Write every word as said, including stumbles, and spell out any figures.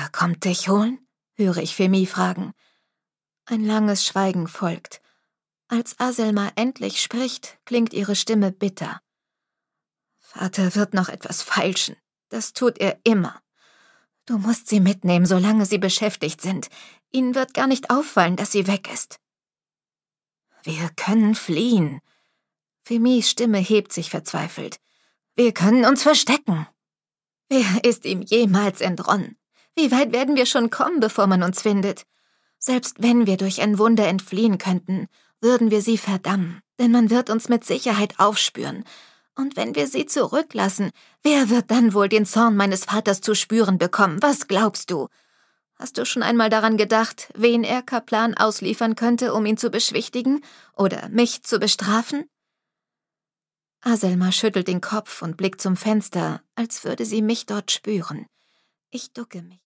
»Er kommt dich holen?« höre ich Femi fragen. Ein langes Schweigen folgt. Als Aselma endlich spricht, klingt ihre Stimme bitter. »Vater wird noch etwas feilschen. Das tut er immer. Du musst sie mitnehmen, solange sie beschäftigt sind. Ihnen wird gar nicht auffallen, dass sie weg ist.« »Wir können fliehen.« Femis Stimme hebt sich verzweifelt. »Wir können uns verstecken.« »Wer ist ihm jemals entronnen? Wie weit werden wir schon kommen, bevor man uns findet? Selbst wenn wir durch ein Wunder entfliehen könnten, würden wir sie verdammen, denn man wird uns mit Sicherheit aufspüren. Und wenn wir sie zurücklassen, wer wird dann wohl den Zorn meines Vaters zu spüren bekommen? Was glaubst du? Hast du schon einmal daran gedacht, wen er Kaplan ausliefern könnte, um ihn zu beschwichtigen oder mich zu bestrafen?« Aselma schüttelt den Kopf und blickt zum Fenster, als würde sie mich dort spüren. Ich ducke mich.